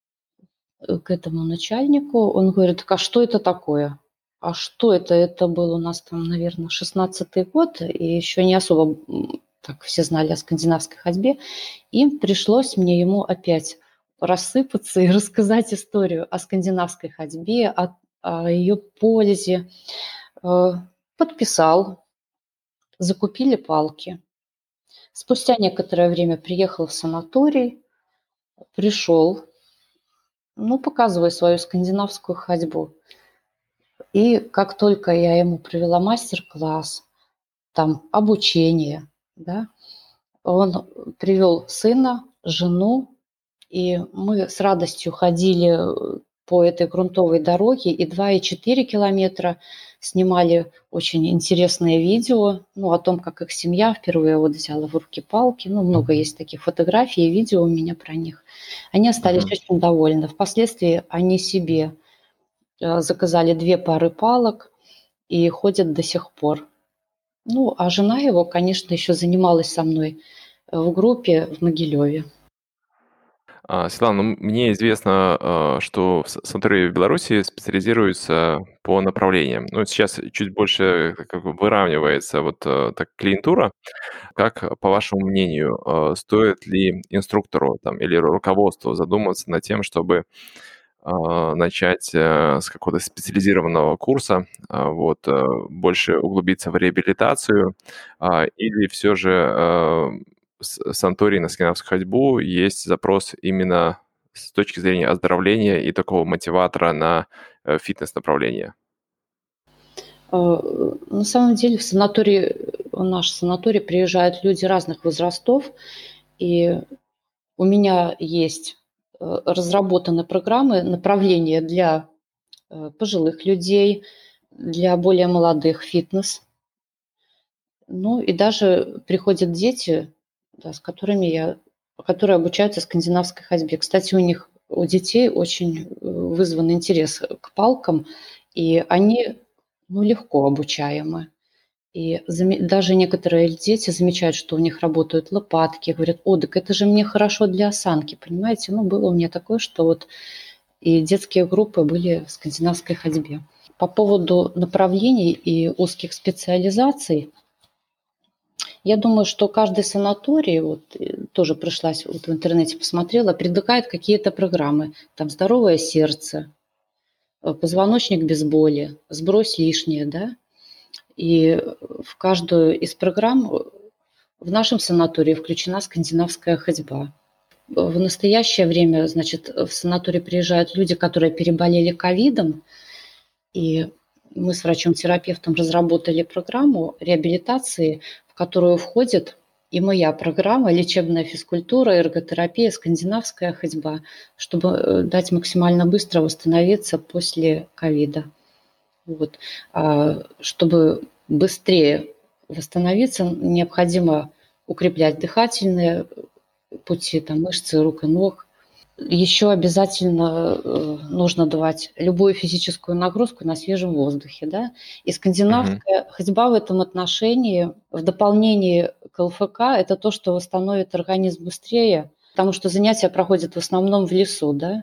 к этому начальнику, он говорит, так а что это такое? А что это? Это был у нас там, наверное, шестнадцатый год, и еще не особо так все знали о скандинавской ходьбе. Им пришлось мне ему опять рассыпаться и рассказать историю о скандинавской ходьбе, о, о ее пользе. Э, Подписал, закупили палки. Спустя некоторое время приехал в санаторий, пришел, ну, показывая свою скандинавскую ходьбу. И как только я ему провела мастер-класс, там обучение, да, он привел сына, жену, и мы с радостью ходили по этой грунтовой дороге и два и четыре километра снимали очень интересное видео, ну, о том, как их семья впервые вот взяла в руки палки. Ну, много есть таких фотографий и видео у меня про них. Они остались Мгм. очень довольны. Впоследствии они себе э, заказали две пары палок и ходят до сих пор. Ну, а жена его, конечно, еще занималась со мной э, в группе в Могилеве. А, Светлана, ну, мне известно, а, что в С- санатории в Беларуси специализируются по направлениям. Ну, сейчас чуть больше как бы выравнивается вот э, так клиентура. Как, э, по вашему мнению, э, стоит ли инструктору там или ру- руководству задуматься над тем, чтобы а, начать э, с какого-то специализированного курса, а, вот, э, больше углубиться в реабилитацию, а, или все же э, с санаторий на скандинавскую ходьбу есть запрос именно с точки зрения оздоровления и такого мотиватора на э, фитнес-направление? Э, На самом деле в санатории, в наш санаторий приезжают люди разных возрастов, и у меня есть э, разработаны программы, направления для э, пожилых людей, для более молодых фитнес. Ну и даже приходят дети, да, с которыми я, которые обучаются скандинавской ходьбе. Кстати, у них, у детей очень э, вызван интерес к палкам, и они, ну, легко обучаемы. И заме- даже некоторые дети замечают, что у них работают лопатки, говорят: о, так это же мне хорошо для осанки, понимаете? Ну, было у меня такое, что вот и детские группы были в скандинавской ходьбе. По поводу направлений и узких специализаций, я думаю, что каждый санаторий, вот э, тоже пришлась, вот в интернете посмотрела, предлагает какие-то программы. Там «Здоровое сердце», э, «Позвоночник без боли», «Сбрось лишнее», да. И в каждую из программ э, в нашем санатории включена скандинавская ходьба. В настоящее время, значит, в санаторий приезжают люди, которые переболели ковидом, и мы с врачом-терапевтом разработали программу реабилитации, в которую входит и моя программа лечебная физкультура, эрготерапия, скандинавская ходьба, чтобы э, дать максимально быстро восстановиться после ковида. Вот. А чтобы быстрее восстановиться, необходимо укреплять дыхательные пути, там, мышцы рук и ног. Еще обязательно э, нужно давать любую физическую нагрузку на свежем воздухе. Да? И Мгм. скандинавская ходьба в этом отношении, в дополнение к ЛФК, это то, что восстановит организм быстрее, потому что занятия проходят в основном в лесу. Да?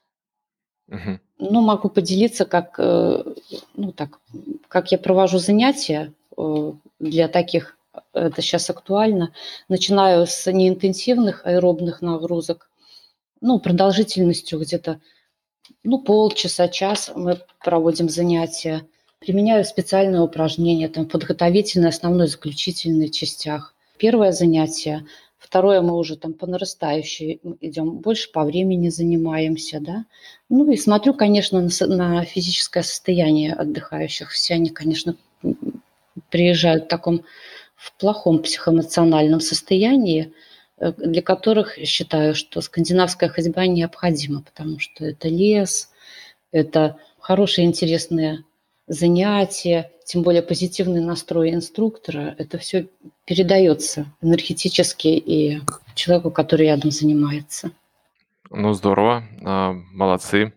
Мгм. Ну, могу поделиться, как, э, ну, так, как я провожу занятия э, для таких, это сейчас актуально. Начинаю с неинтенсивных аэробных нагрузок, ну, продолжительностью где-то, ну, полчаса, час мы проводим занятия. Применяю специальные упражнения, там, подготовительной, основной, заключительной частях. Первое занятие, второе мы уже там по нарастающей идем, больше по времени занимаемся, да. Ну и смотрю, конечно, на, со- на физическое состояние отдыхающих. Все они, конечно, м, приезжают в таком в плохом психоэмоциональном состоянии, э, для которых считаю, что скандинавская ходьба необходима, потому что это лес, это хорошие, интересные занятия, тем более позитивный настрой инструктора. Это все передается энергетически и человеку, который рядом занимается. Ну, здорово, а, молодцы.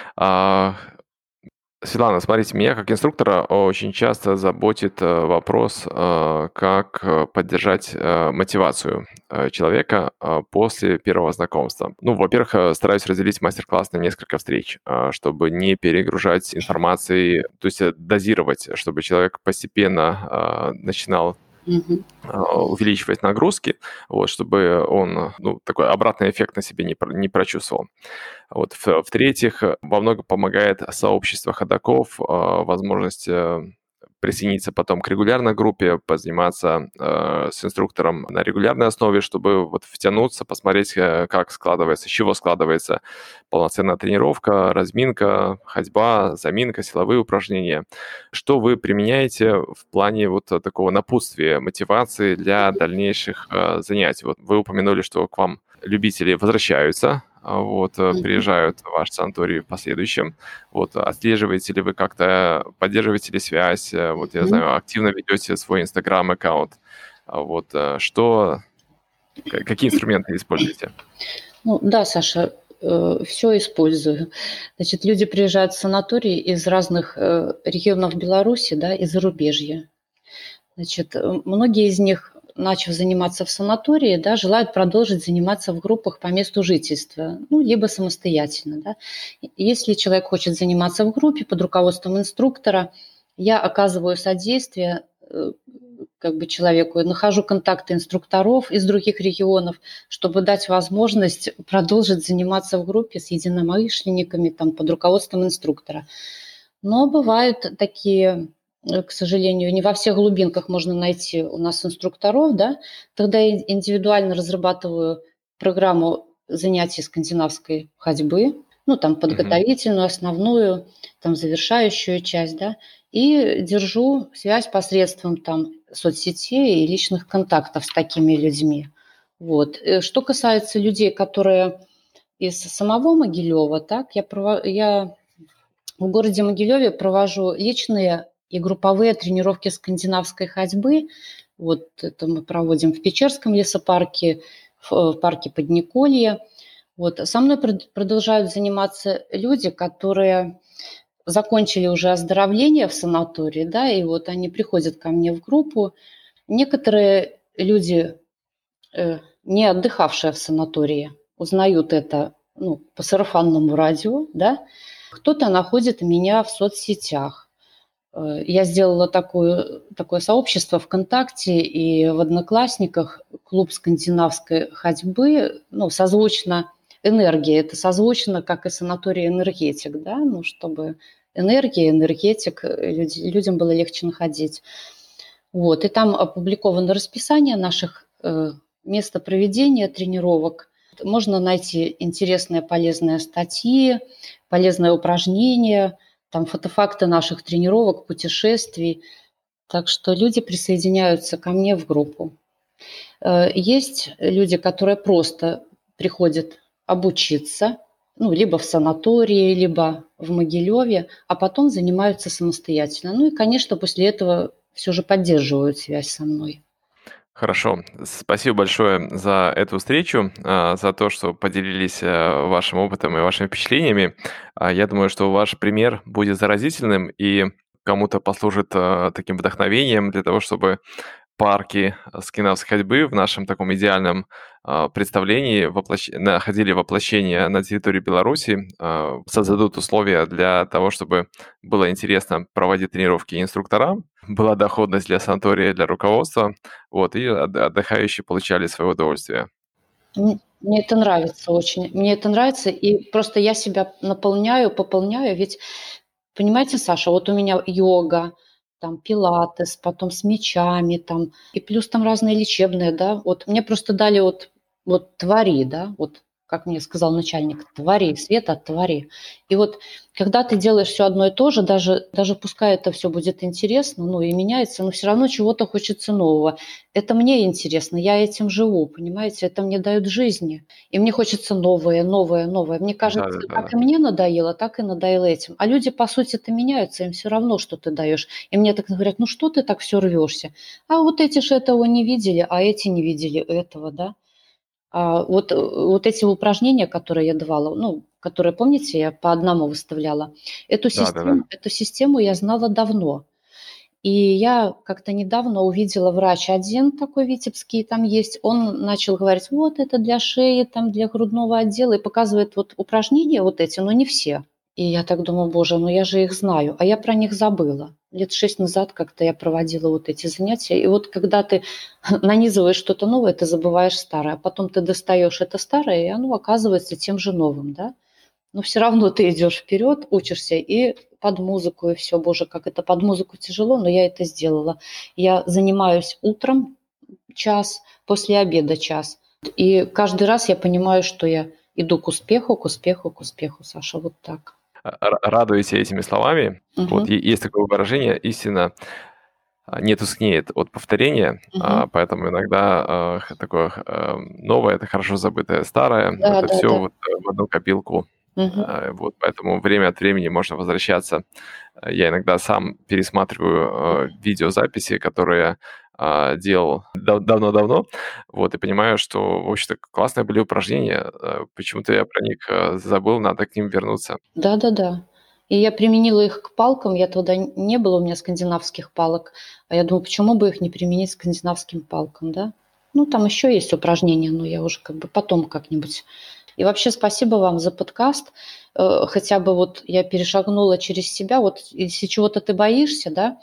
А, Светлана, смотрите, меня как инструктора очень часто заботит э, вопрос, э, как э, поддержать э, мотивацию э, человека э, после первого знакомства. Ну, во-первых, э, стараюсь разделить мастер-класс на несколько встреч, э, чтобы не перегружать информацией, то есть э, дозировать, чтобы человек постепенно э, начинал Мгм. а, увеличивать нагрузки, вот, чтобы он, ну, такой обратный эффект на себе не, про- не прочувствовал. Вот. В- В-третьих, э, во многом помогает сообщество ходоков, а, возможность э, присоединиться потом к регулярной группе, позаниматься э, с инструктором на регулярной основе, чтобы вот втянуться, посмотреть, э, как складывается, из чего складывается полноценная тренировка, разминка, ходьба, заминка, силовые упражнения. Что вы применяете в плане вот э, такого напутствия, мотивации для дальнейших э, занятий? Вот вы упомянули, что к вам любители возвращаются, а, вот, э, Мгм. приезжают в ваш санаторий в последующем. Вот, отслеживаете ли вы как-то, поддерживаете ли связь, э, вот, я Мгм. знаю, активно ведете свой инстаграм-аккаунт. А, вот, э, что, ка- какие инструменты используете? Ну да, Саша, все использую. Значит, люди приезжают в санатории из разных э, регионов Беларуси, да, и зарубежья. Значит, э, многие из них, начав заниматься в санатории, да, желают продолжить заниматься в группах по месту жительства, ну, либо самостоятельно. Да. Если человек хочет заниматься в группе под руководством инструктора, я оказываю содействие э, как бы человеку, нахожу контакты инструкторов из других регионов, чтобы дать возможность продолжить заниматься в группе с единомышленниками там, под руководством инструктора. Но бывают такие, к сожалению, не во всех глубинках можно найти у нас инструкторов, да, тогда я индивидуально разрабатываю программу занятий скандинавской ходьбы, ну, там, Мгм. подготовительную, основную, там, завершающую часть, да, и держу связь посредством там соцсетей и личных контактов с такими людьми. Вот. Э, Что касается людей, которые из самого Могилева, так, я, прово- я в городе Могилеве провожу личные и групповые тренировки скандинавской ходьбы. Вот это мы проводим в Печерском лесопарке, в в парке Подниколье. Вот. Со мной прод- продолжают заниматься люди, которые закончили уже оздоровление в санатории, да, и вот они приходят ко мне в группу. Некоторые люди, э, не отдыхавшие в санатории, узнают это, ну, по сарафанному радио, да. Кто-то находит меня в соцсетях. Э, Я сделала такое, такое сообщество ВКонтакте и в Одноклассниках, клуб скандинавской ходьбы, ну, созвучно энергии. Это созвучно, как и санаторий энергетик, да, ну, чтобы энергия, энергетик, э, люди- людям было легче находить. Вот, и там опубликовано расписание наших э, места проведения тренировок. Можно найти интересные, полезные статьи, полезные упражнения, там фотофакты наших тренировок, путешествий. Так что люди присоединяются ко мне в группу. Э, Есть люди, которые просто приходят обучиться, ну, либо в санатории, либо в Могилеве, а потом занимаются самостоятельно. Ну и, конечно, после этого все же поддерживают связь со мной. Хорошо. Спасибо большое за эту встречу, а, за то, что поделились э, вашим опытом и вашими впечатлениями. А, Я думаю, что ваш пример будет заразительным и кому-то послужит э, таким вдохновением для того, чтобы парки э, скандинавской ходьбы в нашем таком идеальном а, представлении воплощ... находили воплощение на территории Беларуси, а, создадут условия для того, чтобы было интересно проводить тренировки инструкторам, была доходность для санатория, для руководства, вот, и от- отдыхающие получали свое удовольствие. М, Мне это нравится очень. Мне это нравится, и просто я себя наполняю, пополняю. Ведь, понимаете, Саша, вот у меня йога, там пилатес, потом с мячами, там, и плюс там разные лечебные, да. Вот мне просто дали вот, вот твори, да, вот как мне сказал начальник, твори, Света, твори. И вот когда ты делаешь все одно и то же, даже, даже пускай это все будет интересно, ну и меняется, но все равно чего-то хочется нового. Это мне интересно, я этим живу, понимаете, это мне дает жизни. И мне хочется новое, новое, новое. Мне кажется, как Да-да-да. и мне надоело, так и надоело этим. А люди, по сути-то, меняются, им все равно, что ты даешь. И мне так говорят, ну что ты так все рвешься? А вот эти же этого не видели, а эти не видели этого, да. А вот, э, вот эти упражнения, которые я давала, ну, которые, помните, я по одному выставляла, эту Да-да-да. систему, эту систему я знала давно. И я как-то недавно увидела врач один такой витебский там есть, он начал говорить, вот это для шеи, там для грудного отдела, и показывает вот упражнения вот эти, но не все. И я так думаю, боже, ну я же их знаю, а я про них забыла. Лет шесть назад как-то я проводила вот эти занятия, и вот когда ты нанизываешь что-то новое, ты забываешь старое, а потом ты достаешь это старое, и оно оказывается тем же новым, да? Но все равно ты идешь вперед, учишься и под музыку, и все. Боже, как это под музыку тяжело, но я это сделала. Я занимаюсь утром час, после обеда час. И каждый раз я понимаю, что я иду к успеху, к успеху, к успеху, Саша, вот так. Р- Радуете этими словами. Вот, Мгм, е- есть такое выражение, истина а, не тускнеет от повторения, мгм. а, поэтому иногда а, х- такое а, новое — это хорошо забытое старое, Да, это да, все да. вот э, в одну копилку. Мгм, А, Вот, поэтому время от времени можно возвращаться. А, Я иногда сам пересматриваю а, видеозаписи, которые а, делал дав давно-давно, вот, и понимаю, что, в общем-то, классные были упражнения. Э, почему-то я про них, э, забыл, надо к ним вернуться. Да-да-да. И я применила их к палкам. Я тогда н не было у меня скандинавских палок. А я думаю, почему бы их не применить к скандинавским палкам, да? Ну, там еще есть упражнения, но я уже как бы потом как-нибудь. И вообще спасибо вам за подкаст. Э, хотя бы вот я перешагнула через себя. Вот если чего-то ты боишься, да,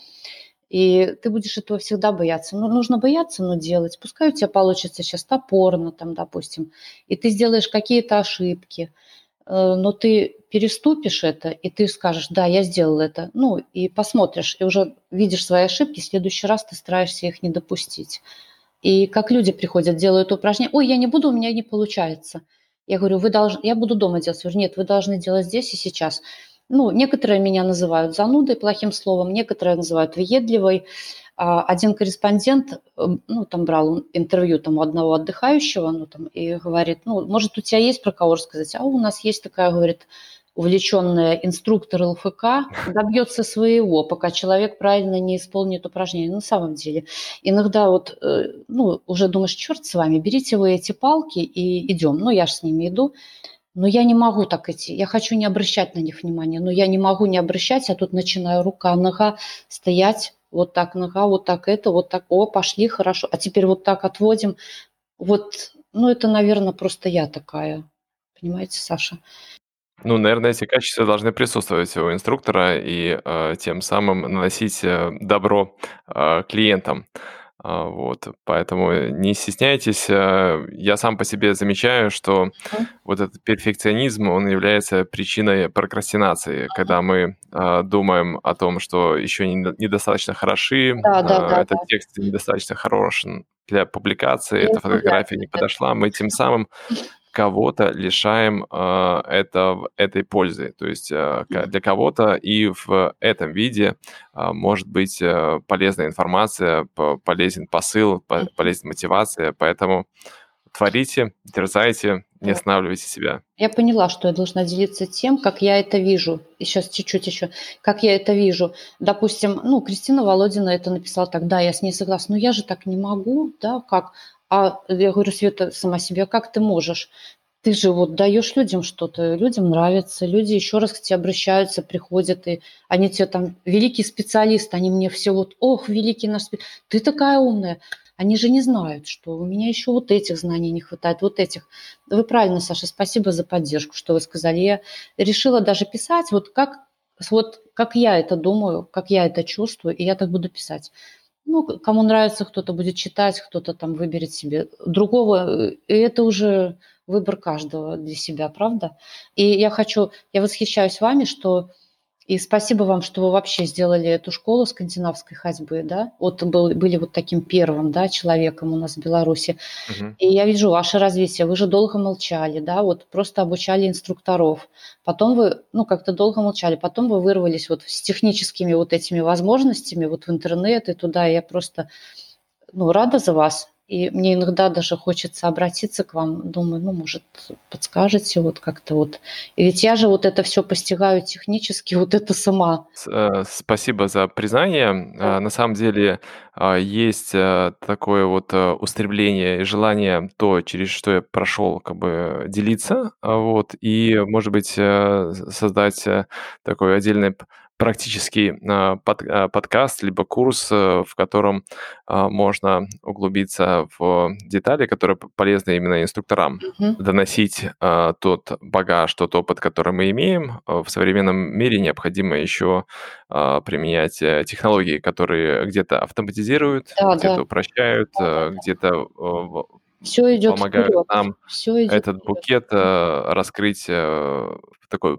и ты будешь этого всегда бояться. Ну, нужно бояться, но делать. Пускай у тебя получится сейчас топорно, там, допустим, и ты сделаешь какие-то ошибки, э, но ты переступишь это, и ты скажешь: да, я сделал это. Ну, и посмотришь, и уже видишь свои ошибки, в следующий раз ты стараешься их не допустить. И как люди приходят, делают упражнения: ой, я не буду, у меня не получается. Я говорю, вы должны, я буду дома делать. Я говорю, нет, вы должны делать здесь и сейчас. Ну, некоторые меня называют занудой, плохим словом, некоторые называют въедливой. А один корреспондент, э, ну, там брал интервью там, у одного отдыхающего, ну, там, и говорит, ну, может, у тебя есть про кого рассказать? А у нас есть такая, говорит, увлеченная инструктор ЛФК, добьется своего, пока человек правильно не исполнит упражнение. На самом деле, иногда вот, э, ну, уже думаешь, черт с вами, берите вы эти палки и идем. Ну, я же с ними иду. Но я не могу так идти. Я хочу не обращать на них внимания, но я не могу не обращать, а тут начинаю рука, нога стоять, вот так нога, вот так это, вот так, о, пошли, хорошо. А теперь вот так отводим. Вот, ну, это, наверное, просто я такая. Понимаете, Саша? Ну, наверное, эти качества должны присутствовать у инструктора и, э, тем самым наносить, э, добро, э, клиентам. А, вот, поэтому не стесняйтесь. Э, я сам по себе замечаю, что Мгм. вот этот перфекционизм, он является причиной прокрастинации, когда мы, э, думаем о том, что еще не недостаточно хороши, Да, да, э, да, этот да. текст недостаточно хорош для публикации, Для эта фотография не инсталляции, подошла. Мы тем самым кого-то лишаем, а, это этой пользы. То есть, а, ка для кого-то и в этом виде, а, может быть, э, полезная информация, по полезен посыл, по Мгм. полезна мотивация. Поэтому творите, дерзайте, не Да. останавливайте себя. Я поняла, что я должна делиться тем, как я это вижу. И сейчас чуть-чуть еще, как я это вижу. Допустим, ну, Кристина Володина это написала так, да, я с ней согласна, но я же так не могу, да, как? А я говорю, Света, сама себе, как ты можешь? Ты же вот даешь людям что-то, людям нравится, люди еще раз к тебе обращаются, приходят, и они тебе там, великий специалист, они мне все вот, ох, великий наш специалист, ты такая умная. Они же не знают, что у меня еще вот этих знаний не хватает, вот этих. Вы правильно, Саша, спасибо за поддержку, что вы сказали. Я решила даже писать, вот как, вот как я это думаю, как я это чувствую, и я так буду писать. Ну, кому нравится, кто-то будет читать, кто-то там выберет себе другого. э, И это уже выбор каждого для себя, правда? И я хочу, я восхищаюсь вами, что и спасибо вам, что вы вообще сделали эту школу скандинавской ходьбы, да? Вот был, были вот таким первым, да, человеком у нас в Беларуси. Мгм. И я вижу ваше развитие. Вы же долго молчали, да, вот просто обучали инструкторов. Потом вы, ну, как-то долго молчали. Потом вы вырвались вот с техническими вот этими возможностями вот в интернет и туда. Я просто, ну, рада за вас. И мне иногда даже хочется обратиться к вам. Думаю, ну, может, подскажете вот как-то вот. И ведь я же вот это все постигаю технически, вот это сама. С э, спасибо за признание. Да. А, на самом деле, а, есть, э, такое вот, э, устремление и желание, то, через что я прошел, как бы делиться. А, вот, и, может быть, э, с создать, э, такой отдельный п практический, а, под а, подкаст либо курс, э, в котором, а, можно углубиться в детали, которые п полезны именно инструкторам. Мгм. Доносить, а, тот багаж, тот опыт, который мы имеем. А, в современном мире необходимо еще, а, применять, э, технологии, которые где-то автоматизируют, Да, да, где-то упрощают, э, где-то, э, в все идет помогают вперед, нам все идет этот вперед. букет, э, раскрыть, э, в такой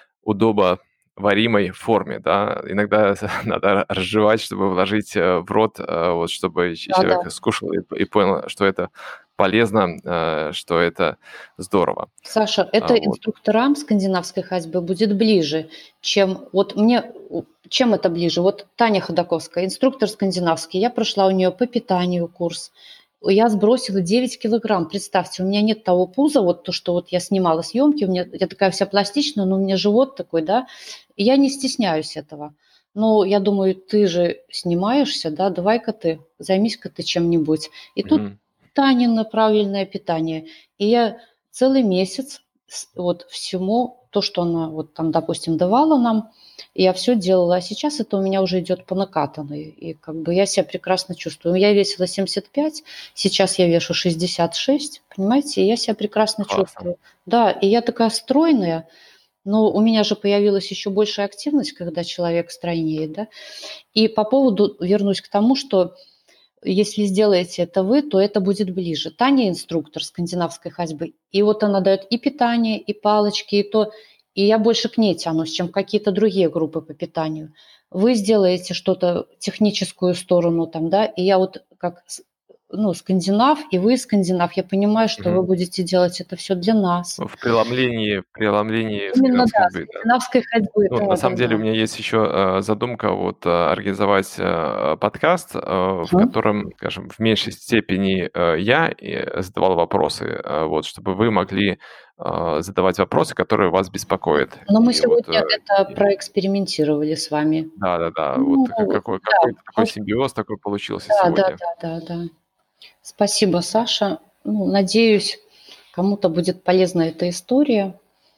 удобоваримой форме, да. Иногда надо разжевать, чтобы вложить, э, в рот, э, вот чтобы ч Да, да. человек скушал и и понял, что это полезно, э, что это здорово. Саша, это А, вот. инструкторам скандинавской ходьбы будет ближе, чем вот мне, у- чем это ближе? Вот Таня Ходаковская, инструктор скандинавский, я прошла у нее по питанию курс, я сбросила девять килограмм, представьте, у меня нет того пуза, вот то, что вот я снимала съемки, у меня, я такая вся пластичная, но у меня живот такой, да, и я не стесняюсь этого. ну, я думаю, ты же снимаешься, да, давай-ка ты, займись-ка ты чем-нибудь. И тут Мгм. Танина правильное питание. И я целый месяц с- вот всему, то, что она вот там, допустим, давала нам, я все делала. А сейчас это у меня уже идет по накатанной. И как бы я себя прекрасно чувствую. Я весила семьдесят пять, сейчас я вешу шестьдесят шесть, понимаете, и я себя прекрасно Классно. чувствую. Да, и я такая стройная, но у меня же появилась еще большая активность, когда человек стройнеет, да. И по поводу, вернусь к тому, что если сделаете это вы, то это будет ближе. Таня инструктор скандинавской ходьбы, и вот она дает и питание, и палочки, и то, и я больше к ней тянусь, чем какие-то другие группы по питанию. Вы сделаете что-то, техническую сторону там, да, и я вот как ну, скандинав, и вы скандинав, я понимаю, что вы Мгм. будете делать это все для нас. В преломлении, в преломлении Именно, скандинавской да, ходьбы, да. скандинавской ходьбы, Ну, на самом деле у да-да-да. меня есть еще э, задумка вот э, организовать э, подкаст, э, в Ага. котором, скажем, в меньшей степени э, я э, задавал вопросы, э, вот, чтобы вы могли э, задавать вопросы, которые вас беспокоят. Но мы И вот, сегодня э, это и- проэкспериментировали с вами. да-да-да, вот Ну, ка- какой, да, какой такой может, симбиоз такой получился да, да, сегодня. да, да, да. Спасибо, Саша. Ну, надеюсь, кому-то будет полезна эта история.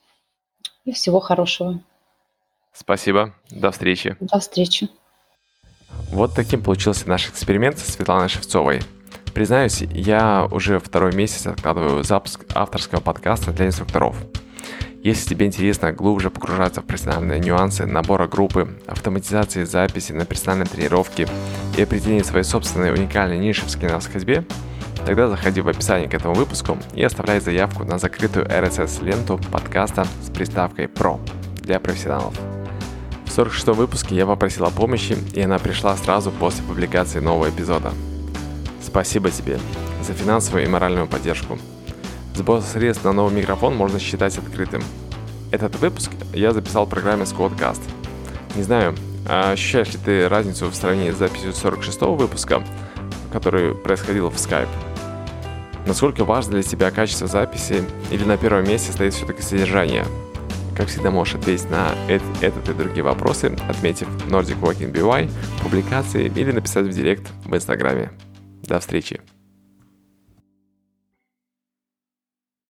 И всего хорошего. Спасибо, до встречи. До встречи. Вот таким получился наш эксперимент со Светланой Шевцовой. Признаюсь, я уже второй месяц откладываю запуск авторского подкаста для инструкторов. Если тебе интересно глубже погружаться в профессиональные нюансы набора группы, автоматизации записи на персональной тренировке и определения своей собственной уникальной ниши в скандинавской ходьбе, тогда заходи в описание к этому выпуску и оставляй заявку на закрытую эр эс эс-ленту подкаста с приставкой «Про» для профессионалов. В сорок шестом выпуске я попросил о помощи, и она пришла сразу после публикации нового эпизода. Спасибо тебе за финансовую и моральную поддержку. Сбор средств на новый микрофон можно считать открытым. Этот выпуск я записал в программе Squadcast. Не знаю, ощущаешь ли ты разницу в сравнении с записью сорок шестого выпуска, который происходил в Skype? Насколько важно для тебя качество записи, или на первом месте стоит все-таки содержание? Как всегда, можешь ответить на этот и другие вопросы, отметив Nordic Walking би уай, публикации или написать в директ в Инстаграме. До встречи!